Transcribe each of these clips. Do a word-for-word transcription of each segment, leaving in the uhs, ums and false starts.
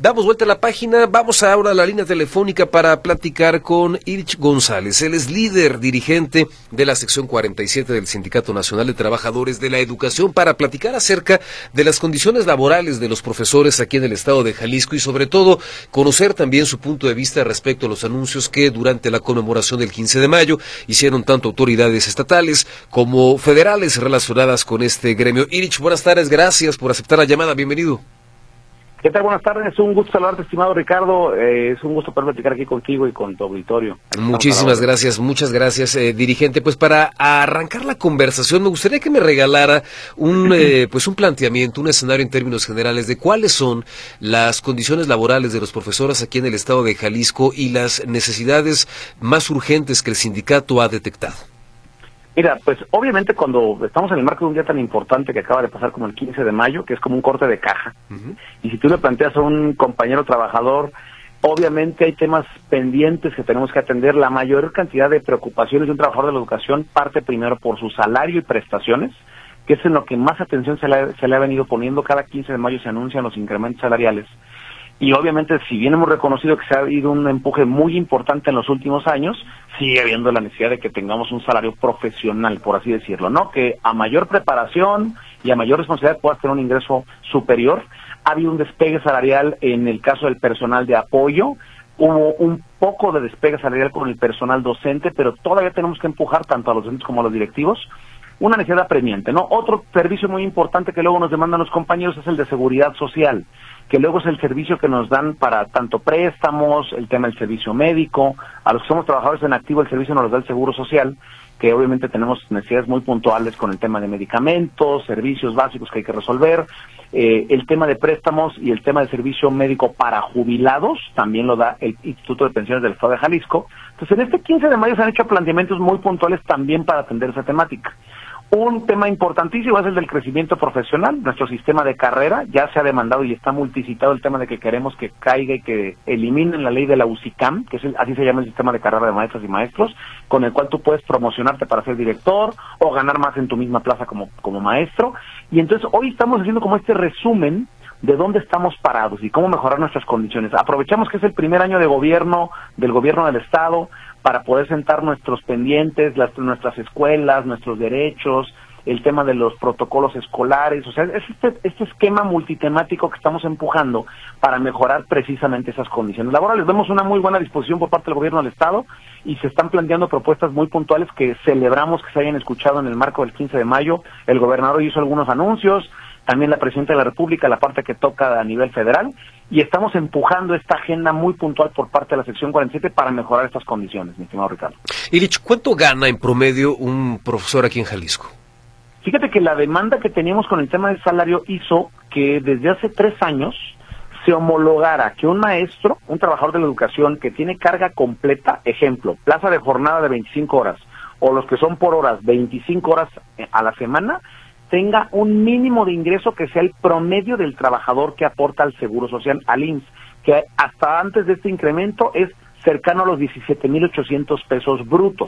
Damos vuelta a la página, vamos ahora a la línea telefónica para platicar con Ilich González. Él es líder, dirigente de la sección cuarenta y siete del Sindicato Nacional de Trabajadores de la Educación, para platicar acerca de las condiciones laborales de los profesores aquí en el estado de Jalisco y sobre todo conocer también su punto de vista respecto a los anuncios que durante la conmemoración del quince de mayo hicieron tanto autoridades estatales como federales relacionadas con este gremio. Ilich, buenas tardes, gracias por aceptar la llamada, bienvenido. ¿Qué tal? Buenas tardes, es un gusto saludarte, estimado Ricardo, eh, es un gusto poder platicar aquí contigo y con tu auditorio. Muchísimas gracias, muchas gracias, eh, dirigente. Pues para arrancar la conversación, me gustaría que me regalara un eh, pues un planteamiento, un escenario en términos generales de cuáles son las condiciones laborales de los profesores aquí en el estado de Jalisco y las necesidades más urgentes que el sindicato ha detectado. Mira, pues obviamente cuando estamos en el marco de un día tan importante que acaba de pasar como el quince de mayo, que es como un corte de caja, uh-huh. y si tú le planteas a un compañero trabajador, obviamente hay temas pendientes que tenemos que atender. La mayor cantidad de preocupaciones de un trabajador de la educación parte primero por su salario y prestaciones, que es en lo que más atención se le, se le ha venido poniendo. Cada quince de mayo se anuncian los incrementos salariales. Y obviamente, si bien hemos reconocido que se ha habido un empuje muy importante en los últimos años, sigue habiendo la necesidad de que tengamos un salario profesional, por así decirlo, ¿no? Que a mayor preparación y a mayor responsabilidad puedas tener un ingreso superior. Ha habido un despegue salarial en el caso del personal de apoyo, hubo un poco de despegue salarial con el personal docente, pero todavía tenemos que empujar tanto a los docentes como a los directivos. Una necesidad apremiante, ¿no? Otro servicio muy importante que luego nos demandan los compañeros es el de seguridad social, que luego es el servicio que nos dan para tanto préstamos, el tema del servicio médico. A los que somos trabajadores en activo el servicio nos lo da el Seguro Social, que obviamente tenemos necesidades muy puntuales con el tema de medicamentos, servicios básicos que hay que resolver. Eh, el tema de préstamos y el tema de servicio médico para jubilados también lo da el Instituto de Pensiones del Estado de Jalisco. Entonces, en este quince de mayo se han hecho planteamientos muy puntuales también para atender esa temática. Un tema importantísimo es el del crecimiento profesional. Nuestro sistema de carrera ya se ha demandado y está multicitado el tema de que queremos que caiga y que eliminen la ley de la U C I C A M, que es el, así se llama el sistema de carrera de maestras y maestros, con el cual tú puedes promocionarte para ser director o ganar más en tu misma plaza como, como maestro. Y entonces hoy estamos haciendo como este resumen de dónde estamos parados y cómo mejorar nuestras condiciones. Aprovechamos que es el primer año de gobierno, del gobierno del Estado, para poder sentar nuestros pendientes, las, nuestras escuelas, nuestros derechos, el tema de los protocolos escolares. O sea, es este, este esquema multitemático que estamos empujando para mejorar precisamente esas condiciones laborales. Vemos una muy buena disposición por parte del gobierno del Estado y se están planteando propuestas muy puntuales que celebramos que se hayan escuchado en el marco del quince de mayo. El gobernador hizo algunos anuncios, también la presidenta de la República, la parte que toca a nivel federal, y estamos empujando esta agenda muy puntual por parte de la sección cuarenta y siete para mejorar estas condiciones, mi estimado Ricardo. Ilich, ¿cuánto gana en promedio un profesor aquí en Jalisco? Fíjate que la demanda que teníamos con el tema del salario hizo que desde hace tres años se homologara que un maestro, un trabajador de la educación que tiene carga completa, ejemplo, plaza de jornada de veinticinco horas, o los que son por horas, veinticinco horas a la semana, tenga un mínimo de ingreso que sea el promedio del trabajador que aporta al Seguro Social, al I M S S, que hasta antes de este incremento es cercano a los diecisiete mil ochocientos pesos brutos.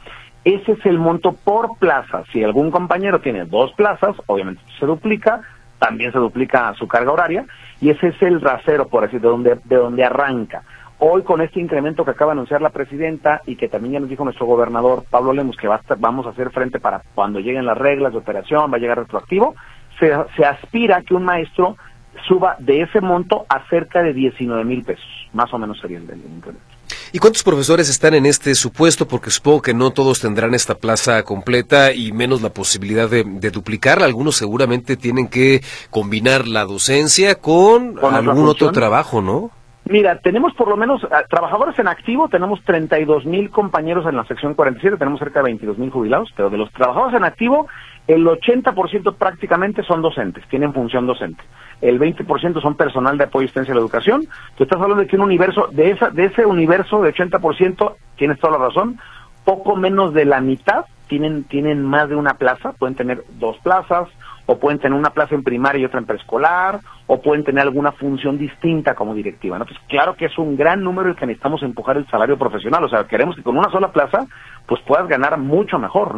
Ese es el monto por plaza. Si algún compañero tiene dos plazas, obviamente se duplica, también se duplica su carga horaria, y ese es el rasero, por así decirlo, de donde, de donde arranca. Hoy, con este incremento que acaba de anunciar la presidenta y que también ya nos dijo nuestro gobernador Pablo Lemus que va a estar, vamos a hacer frente para cuando lleguen las reglas de operación, va a llegar retroactivo, se, se aspira a que un maestro suba de ese monto a cerca de diecinueve mil pesos, más o menos sería el del incremento. ¿Y cuántos profesores están en este supuesto? Porque supongo que no todos tendrán esta plaza completa y menos la posibilidad de, de duplicarla. Algunos seguramente tienen que combinar la docencia con, con algún otro trabajo, ¿no? Mira, tenemos por lo menos, uh, trabajadores en activo, tenemos treinta y dos mil compañeros en la sección cuarenta y siete, tenemos cerca de veintidós mil jubilados, pero de los trabajadores en activo, el ochenta por ciento prácticamente son docentes, tienen función docente. El veinte por ciento son personal de apoyo y asistencia a la educación. Tú estás hablando de que un universo, de esa, de ese universo de ochenta por ciento, tienes toda la razón, poco menos de la mitad tienen, tienen más de una plaza, pueden tener dos plazas, o pueden tener una plaza en primaria y otra en preescolar, o pueden tener alguna función distinta como directiva, ¿no? Entonces, claro que es un gran número el que necesitamos empujar el salario profesional, o sea, queremos que con una sola plaza, pues puedas ganar mucho mejor, ¿no?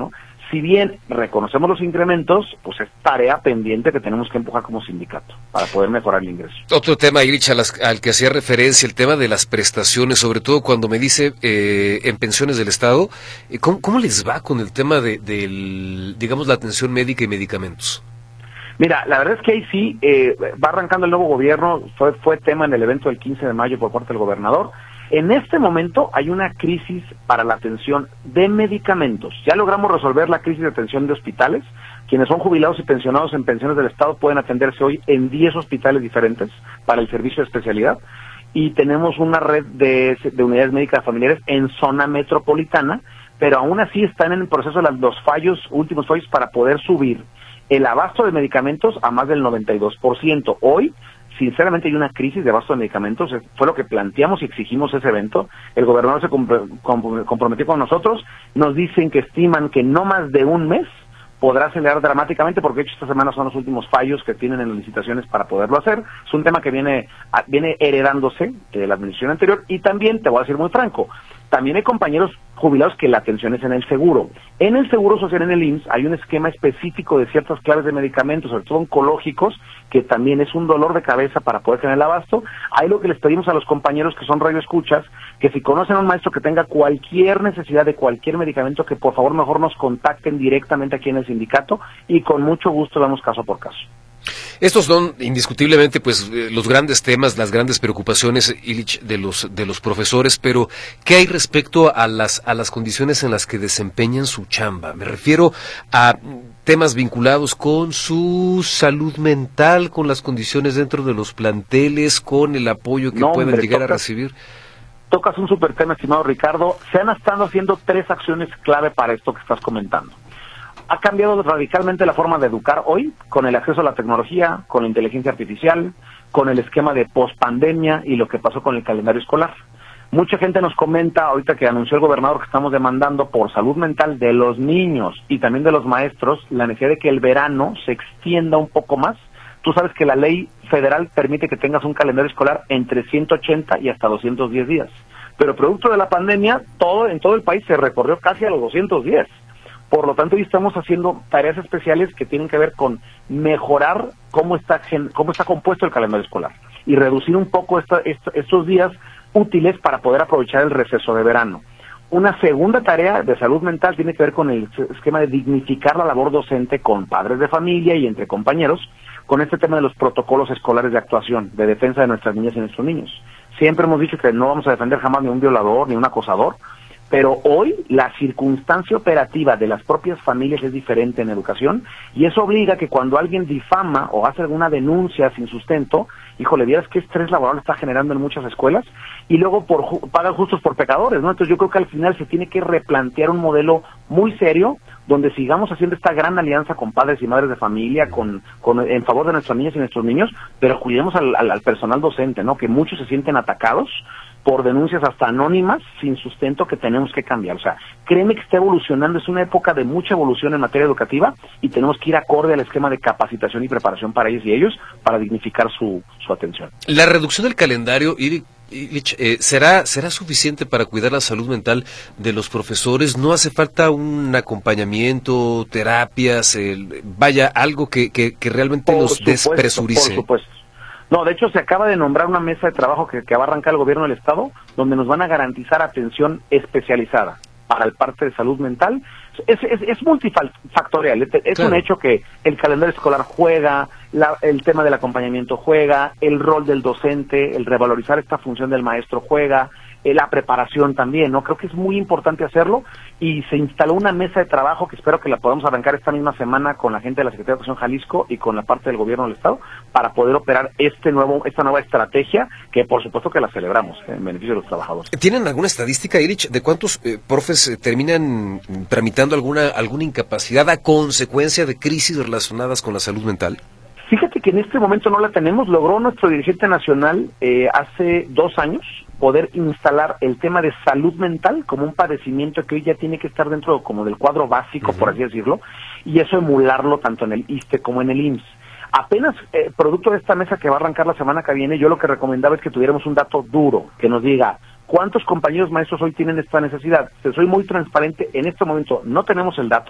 si bien reconocemos los incrementos, pues es tarea pendiente que tenemos que empujar como sindicato para poder mejorar el ingreso. Otro tema, Ilich, al, al que hacía referencia, el tema de las prestaciones, sobre todo cuando me dice eh, en pensiones del Estado, ¿cómo, ¿cómo les va con el tema de, del, digamos, la atención médica y medicamentos? Mira, la verdad es que ahí sí, eh, va arrancando el nuevo gobierno, fue, fue tema en el evento del quince de mayo por parte del gobernador. En este momento hay una crisis para la atención de medicamentos. Ya logramos resolver la crisis de atención de hospitales. Quienes son jubilados y pensionados en pensiones del Estado pueden atenderse hoy en diez hospitales diferentes para el servicio de especialidad. Y tenemos una red de, de unidades médicas familiares en zona metropolitana, pero aún así están en el proceso de los fallos, últimos fallos para poder subir el abasto de medicamentos a más del noventa y dos por ciento. Hoy, sinceramente, hay una crisis de abasto de medicamentos, fue lo que planteamos y exigimos ese evento. El gobernador se comprometió con nosotros, nos dicen que estiman que no más de un mes podrá acelerar dramáticamente, porque de hecho esta semana son los últimos fallos que tienen en las licitaciones para poderlo hacer. Es un tema que viene, viene heredándose de la administración anterior, y también, te voy a decir muy franco, también hay compañeros jubilados que la atención es en el seguro. En el Seguro Social, en el I M S S, hay un esquema específico de ciertas claves de medicamentos, sobre todo oncológicos, que también es un dolor de cabeza para poder tener el abasto. Ahí lo que les pedimos a los compañeros que son radioescuchas, que si conocen a un maestro que tenga cualquier necesidad de cualquier medicamento, que por favor mejor nos contacten directamente aquí en el sindicato, y con mucho gusto damos caso por caso. Estos son indiscutiblemente pues los grandes temas, las grandes preocupaciones, Ilich, de los de los profesores, pero ¿qué hay respecto a las a las condiciones en las que desempeñan su chamba? Me refiero a temas vinculados con su salud mental, con las condiciones dentro de los planteles, con el apoyo que no, puedan hombre, llegar tocas, a recibir. Tocas un súper tema, estimado Ricardo. Se han estado haciendo tres acciones clave para esto que estás comentando. Ha cambiado radicalmente la forma de educar hoy, con el acceso a la tecnología, con la inteligencia artificial, con el esquema de pospandemia y lo que pasó con el calendario escolar. Mucha gente nos comenta, ahorita que anunció el gobernador que estamos demandando por salud mental de los niños y también de los maestros, la necesidad de que el verano se extienda un poco más. Tú sabes que la ley federal permite que tengas un calendario escolar entre ciento ochenta y hasta doscientos diez días. Pero producto de la pandemia, todo en todo el país se recorrió casi a los doscientos diez. Por lo tanto, hoy estamos haciendo tareas especiales que tienen que ver con mejorar cómo está cómo está compuesto el calendario escolar y reducir un poco esta, esta, estos días útiles para poder aprovechar el receso de verano. Una segunda tarea de salud mental tiene que ver con el esquema de dignificar la labor docente con padres de familia y entre compañeros, con este tema de los protocolos escolares de actuación, de defensa de nuestras niñas y nuestros niños. Siempre hemos dicho que no vamos a defender jamás ni un violador ni un acosador, pero hoy la circunstancia operativa de las propias familias es diferente en educación, y eso obliga que cuando alguien difama o hace alguna denuncia sin sustento, híjole, vieras qué estrés laboral está generando en muchas escuelas, y luego por ju- pagan justos por pecadores, ¿no? Entonces yo creo que al final se tiene que replantear un modelo muy serio, donde sigamos haciendo esta gran alianza con padres y madres de familia, con, con en favor de nuestras niñas y nuestros niños, pero cuidemos al, al, al personal docente, ¿no? Que muchos se sienten atacados por denuncias hasta anónimas, sin sustento, que tenemos que cambiar. O sea, créeme que está evolucionando, es una época de mucha evolución en materia educativa, y tenemos que ir acorde al esquema de capacitación y preparación para ellos y ellos, para dignificar su, su atención. La reducción del calendario, Ilich, eh, ¿será, ¿será suficiente para cuidar la salud mental de los profesores? ¿No hace falta un acompañamiento, terapias, el, vaya, algo que, que, que realmente Por los supuesto, despresurice? Por supuesto. No, de hecho se acaba de nombrar una mesa de trabajo que, que va a arrancar el gobierno del Estado, donde nos van a garantizar atención especializada para el parte de salud mental. Es, es, es multifactorial, es, es claro. Un hecho que el calendario escolar juega, la, el tema del acompañamiento juega, el rol del docente, el revalorizar esta función del maestro juega, eh, la preparación también, ¿no? Creo que es muy importante hacerlo, y se instaló una mesa de trabajo que espero que la podamos arrancar esta misma semana con la gente de la Secretaría de Educación Jalisco y con la parte del gobierno del Estado, para poder operar este nuevo esta nueva estrategia, que por supuesto que la celebramos en beneficio de los trabajadores. ¿Tienen alguna estadística, Ilich, de cuántos eh, profes eh, terminan tramitando alguna alguna incapacidad a consecuencia de crisis relacionadas con la salud mental? Fíjate que en este momento no la tenemos. Logró nuestro dirigente nacional eh, hace dos años poder instalar el tema de salud mental como un padecimiento que hoy ya tiene que estar dentro como del cuadro básico, uh-huh. por así decirlo, y eso emularlo tanto en el ISSSTE como en el I M S S. Apenas, eh, producto de esta mesa que va a arrancar la semana que viene, yo lo que recomendaba es que tuviéramos un dato duro, que nos diga ¿cuántos compañeros maestros hoy tienen esta necesidad? Te soy muy transparente, en este momento no tenemos el dato,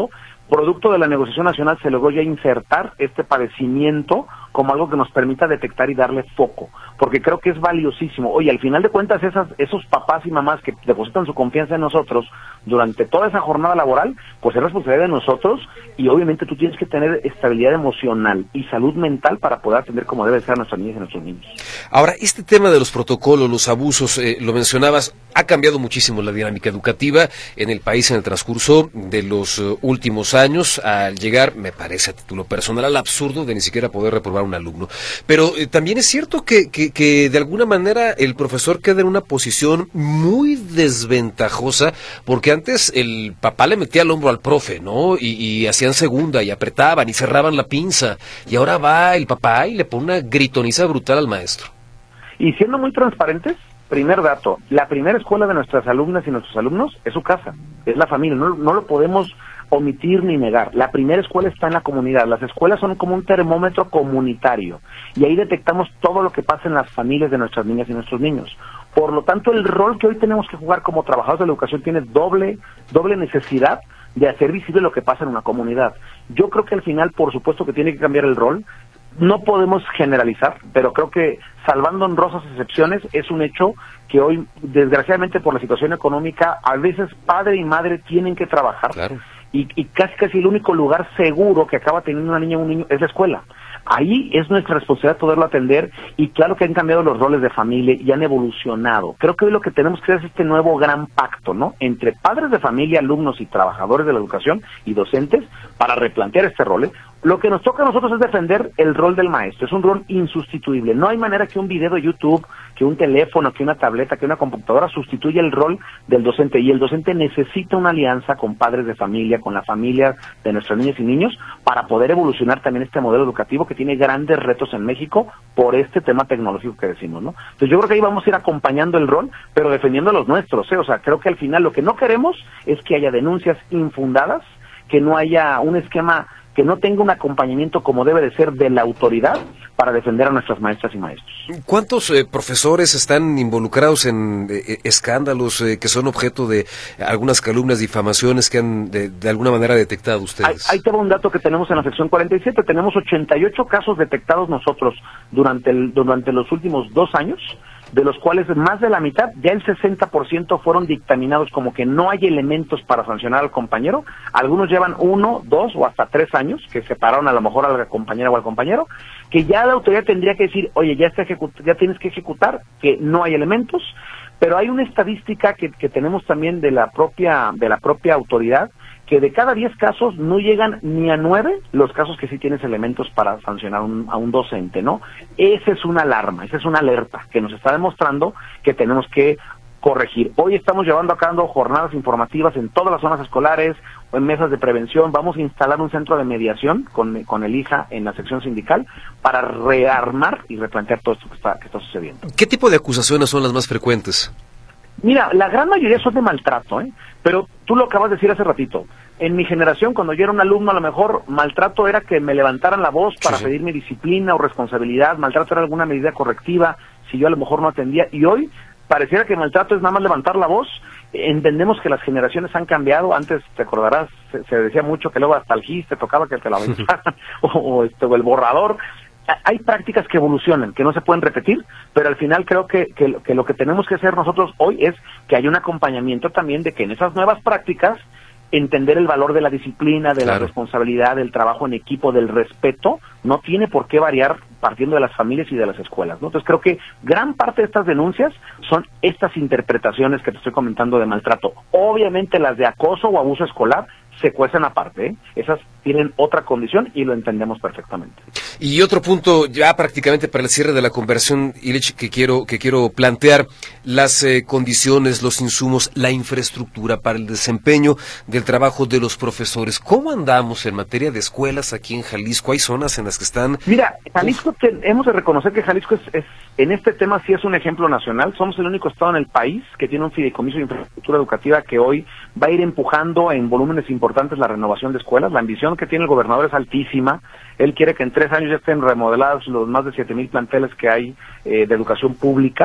producto de la negociación nacional se logró ya insertar este padecimiento como algo que nos permita detectar y darle foco, porque creo que es valiosísimo. Oye, al final de cuentas, esas, esos papás y mamás que depositan su confianza en nosotros durante toda esa jornada laboral, pues es responsabilidad de nosotros, y obviamente tú tienes que tener estabilidad emocional y salud mental para poder atender como debe ser a nuestras niñas y a nuestros niños. Ahora, este tema de los protocolos, los abusos, eh, lo mencionabas, ha cambiado muchísimo la dinámica educativa en el país en el transcurso de los uh, últimos años, al llegar, me parece a título personal, al absurdo de ni siquiera poder reprobar un alumno. Pero eh, también es cierto que, que, que de alguna manera el profesor queda en una posición muy desventajosa, porque antes el papá le metía el hombro al profe, ¿no? Y, y hacían segunda y apretaban y cerraban la pinza, y ahora va el papá y le pone una gritoniza brutal al maestro. Y siendo muy transparentes, primer dato, la primera escuela de nuestras alumnas y nuestros alumnos es su casa, es la familia, no, no lo podemos omitir ni negar. La primera escuela está en la comunidad. Las escuelas son como un termómetro comunitario y ahí detectamos todo lo que pasa en las familias de nuestras niñas y nuestros niños. Por lo tanto, el rol que hoy tenemos que jugar como trabajadores de la educación tiene doble, doble necesidad de hacer visible lo que pasa en una comunidad. Yo creo que al final, por supuesto que tiene que cambiar el rol. No podemos generalizar, pero creo que, salvando honrosas excepciones, es un hecho que hoy, desgraciadamente por la situación económica, a veces padre y madre tienen que trabajar. Claro. Y, y casi casi el único lugar seguro que acaba teniendo una niña o un niño es la escuela. Ahí es nuestra responsabilidad poderlo atender, y claro que han cambiado los roles de familia y han evolucionado. Creo que hoy lo que tenemos que hacer es este nuevo gran pacto, ¿no?, entre padres de familia, alumnos y trabajadores de la educación y docentes para replantear este rol, ¿eh? Lo que nos toca a nosotros es defender el rol del maestro. Es un rol insustituible. No hay manera que un video de YouTube, que un teléfono, que una tableta, que una computadora sustituya el rol del docente. Y el docente necesita una alianza con padres de familia, con la familia de nuestras niñas y niños, para poder evolucionar también este modelo educativo que tiene grandes retos en México por este tema tecnológico que decimos, ¿no? Entonces yo creo que ahí vamos a ir acompañando el rol, pero defendiendo los nuestros, ¿eh? O sea, creo que al final lo que no queremos es que haya denuncias infundadas, que no haya un esquema, que no tenga un acompañamiento como debe de ser de la autoridad para defender a nuestras maestras y maestros. ¿Cuántos eh, profesores están involucrados en eh, escándalos eh, que son objeto de algunas calumnias, difamaciones que han de, de alguna manera detectado ustedes? Ahí, ahí te va un dato que tenemos en la sección cuarenta y siete. Tenemos ochenta y ocho casos detectados nosotros durante, el, durante los últimos dos años, de los cuales más de la mitad, ya el sesenta por ciento fueron dictaminados como que no hay elementos para sancionar al compañero. Algunos llevan uno, dos o hasta tres años, que separaron a lo mejor a la compañera o al compañero, que ya la autoridad tendría que decir, oye, ya, está ejecut- ya tienes que ejecutar, que no hay elementos. Pero hay una estadística que, que tenemos también de la propia, de la propia autoridad, que de cada diez casos no llegan ni a nueve los casos que sí tienes elementos para sancionar un, a un docente, ¿no? Esa es una alarma, esa es una alerta que nos está demostrando que tenemos que corregir. Hoy estamos llevando a cabo jornadas informativas en todas las zonas escolares o en mesas de prevención. Vamos a instalar un centro de mediación con, con el I J A en la sección sindical para rearmar y replantear todo esto que está, que está sucediendo. ¿Qué tipo de acusaciones son las más frecuentes? Mira, la gran mayoría son de maltrato, ¿eh? Pero tú lo acabas de decir hace ratito. En mi generación, cuando yo era un alumno, a lo mejor maltrato era que me levantaran la voz para sí, sí. pedirme disciplina o responsabilidad. Maltrato era alguna medida correctiva si yo a lo mejor no atendía. Y hoy pareciera que maltrato es nada más levantar la voz. Entendemos que las generaciones han cambiado. Antes, te acordarás, se, se decía mucho que luego hasta el gis te tocaba que te la aventaran o, o, este, o el borrador. Hay prácticas que evolucionan, que no se pueden repetir, pero al final creo que, que, que lo que tenemos que hacer nosotros hoy es que haya un acompañamiento también de que en esas nuevas prácticas entender el valor de la disciplina, de claro. la responsabilidad, del trabajo en equipo, del respeto, no tiene por qué variar partiendo de las familias y de las escuelas, ¿no? Entonces creo que gran parte de estas denuncias son estas interpretaciones que te estoy comentando de maltrato. Obviamente las de acoso o abuso escolar se cuecen aparte, ¿eh? Esas tienen otra condición y lo entendemos perfectamente. Y otro punto, ya prácticamente para el cierre de la conversación, Ilich, que quiero, que quiero plantear, las eh, condiciones, los insumos, la infraestructura para el desempeño del trabajo de los profesores. ¿Cómo andamos en materia de escuelas aquí en Jalisco? ¿Hay zonas en las que están...? Mira, Jalisco, te, hemos de reconocer que Jalisco es, es, en este tema sí es un ejemplo nacional. Somos el único estado en el país que tiene un fideicomiso de infraestructura educativa que hoy va a ir empujando en volúmenes importantes la renovación de escuelas. La ambición que tiene el gobernador es altísima. Él quiere que en tres años ya estén remodelados los más de siete mil planteles que hay eh, de educación pública.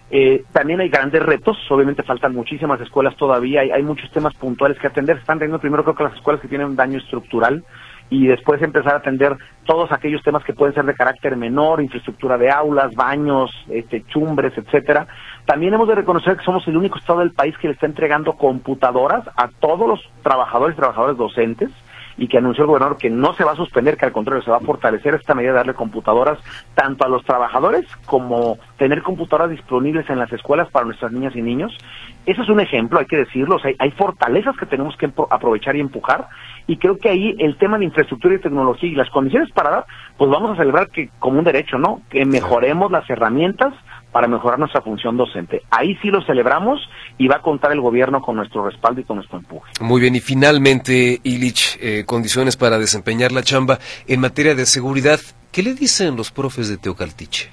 Eh, también hay grandes retos, obviamente faltan muchísimas escuelas todavía, hay, hay muchos temas puntuales que atender. Se están teniendo primero creo que las escuelas que tienen un daño estructural y después empezar a atender todos aquellos temas que pueden ser de carácter menor, infraestructura de aulas, baños, este, chumbres, etcétera. También hemos de reconocer que somos el único estado del país que le está entregando computadoras a todos los trabajadores y trabajadoras docentes, y que anunció el gobernador que no se va a suspender, que al contrario se va a fortalecer esta medida de darle computadoras tanto a los trabajadores como tener computadoras disponibles en las escuelas para nuestras niñas y niños. Eso es un ejemplo, hay que decirlo, o sea, hay, hay fortalezas que tenemos que aprovechar y empujar, y creo que ahí el tema de infraestructura y tecnología y las condiciones para dar, pues vamos a celebrar que como un derecho, ¿no? Que mejoremos las herramientas para mejorar nuestra función docente. Ahí sí lo celebramos y va a contar el gobierno con nuestro respaldo y con nuestro empuje. Muy bien, y finalmente, Illich, eh, condiciones para desempeñar la chamba en materia de seguridad. ¿Qué le dicen los profes de Teocaltiche?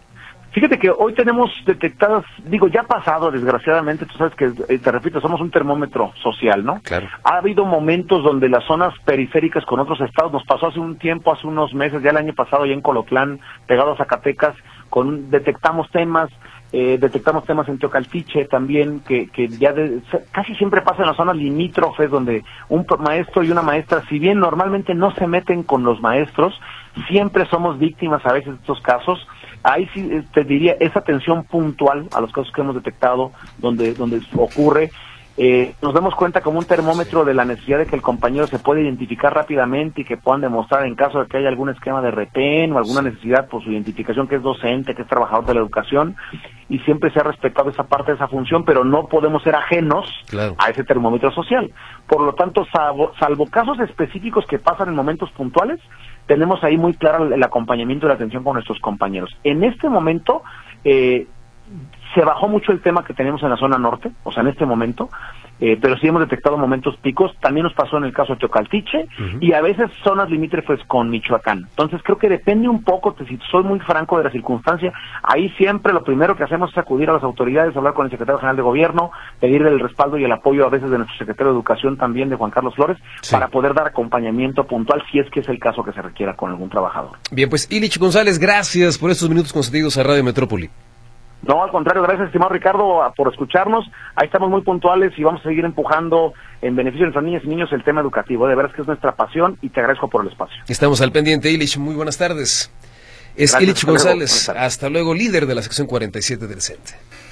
Fíjate que hoy tenemos detectadas, digo, ya ha pasado desgraciadamente, tú sabes que, eh, te repito, somos un termómetro social, ¿no? Claro. Ha habido momentos donde las zonas periféricas con otros estados, nos pasó hace un tiempo, hace unos meses, ya el año pasado, ya en Colotlán, pegado a Zacatecas, con detectamos temas, eh, detectamos temas en Teocaltiche también, que, que ya de, casi siempre pasa en las zonas limítrofes, donde un maestro y una maestra, si bien normalmente no se meten con los maestros, siempre somos víctimas a veces de estos casos. Ahí sí te diría, esa atención puntual a los casos que hemos detectado, donde, donde ocurre, eh, nos damos cuenta como un termómetro de la necesidad de que el compañero se pueda identificar rápidamente y que puedan demostrar en caso de que haya algún esquema de retén o alguna necesidad por su identificación, que es docente, que es trabajador de la educación, y siempre se ha respetado esa parte de esa función, pero no podemos ser ajenos claro. a ese termómetro social. Por lo tanto, salvo, salvo casos específicos que pasan en momentos puntuales, tenemos ahí muy claro el acompañamiento y la atención con nuestros compañeros. En este momento, eh, se bajó mucho el tema que tenemos en la zona norte, o sea, en este momento, eh, pero sí hemos detectado momentos picos. También nos pasó en el caso de Teocaltiche, uh-huh. y a veces zonas limítrofes con Michoacán. Entonces creo que depende un poco, si soy muy franco de la circunstancia, ahí siempre lo primero que hacemos es acudir a las autoridades, hablar con el secretario general de gobierno, pedirle el respaldo y el apoyo a veces de nuestro secretario de Educación también, de Juan Carlos Flores, sí. para poder dar acompañamiento puntual si es que es el caso que se requiera con algún trabajador. Bien, pues Illich González, gracias por estos minutos concedidos a Radio Metrópoli. No, al contrario, gracias, estimado Ricardo, por escucharnos. Ahí estamos muy puntuales y vamos a seguir empujando en beneficio de nuestras niñas y niños el tema educativo. De veras que es nuestra pasión y te agradezco por el espacio. Estamos al pendiente, Illich. Muy buenas tardes. Es Illich González. Hasta luego, líder de la sección cuarenta y siete del C E N T E.